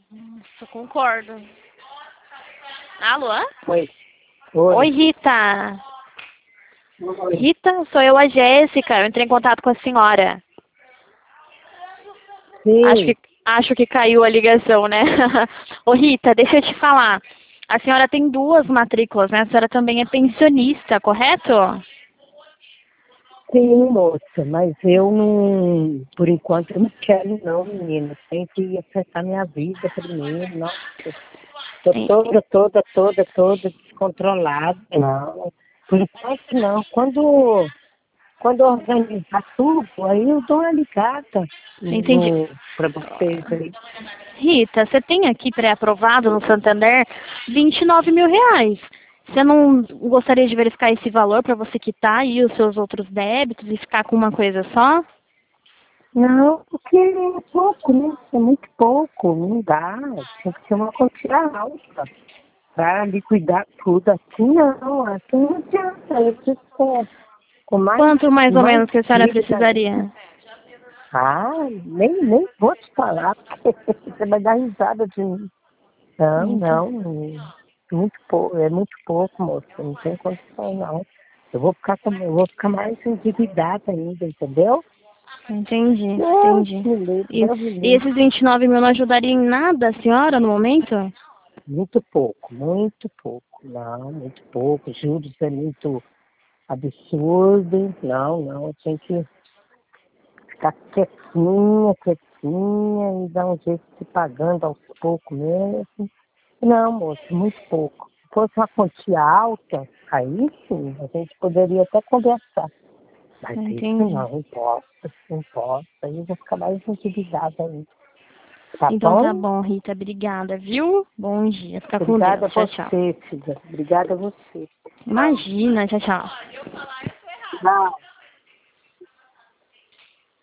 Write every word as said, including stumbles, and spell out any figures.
Nossa, concordo. Alô? Oi. Oi, Oi. Rita. Oi. Rita, sou eu, a Jéssica. Eu entrei em contato com a senhora. Acho Sim, que, acho que caiu a ligação, né? Ô, Rita, deixa eu te falar. A senhora tem duas matrículas, né? A senhora também é pensionista, correto? sim, moça, mas eu não, por enquanto eu não quero não, menina. Tem que acertar minha vida primeiro, nossa. Tô Sim. toda, toda, toda, toda descontrolada. Não, por enquanto não. Quando, quando eu organizar tudo, aí eu dou uma ligada Entendi. no, pra vocês aí. Rita, você tem aqui pré-aprovado no Santander vinte e nove mil reais. Você não gostaria de verificar esse valor para você quitar aí os seus outros débitos e ficar com uma coisa só? Não, porque é pouco, né? É muito pouco, não dá. Tem que ser uma quantia alta. Para liquidar tudo assim, não, assim não adianta. Eu preciso com, com mais, Quanto mais ou mais menos que a senhora dívida. precisaria? Ah, nem, nem vou te falar, porque você vai dar risada de mim. Não, Ente- não, muito pouco, é muito pouco, moça, não tem condição não. Eu vou ficar, com, eu vou ficar mais endividada ainda, entendeu? Entendi, Deus entendi. me livre, E, Deus me e livre. esses vinte e nove mil não ajudariam em nada a senhora no momento? Muito pouco, muito pouco. Não, muito pouco. Juros é muito absurdo. Não, não, eu tenho que ficar quietinha, quietinha e dar um jeito de ir pagando aos poucos mesmo. Não, moço, muito pouco. Se fosse uma quantia alta, aí sim, a gente poderia até conversar. Mas isso Entendi. não, não posso, não posso. Aí eu vou ficar mais endividada ainda. Tá Então tá bom? bom, Rita. Obrigada, viu? Bom dia. Fica com Obrigada Deus. a Tchau, tchau. você, filha. Obrigada a você. Imagina, tchau, tchau. Tchau.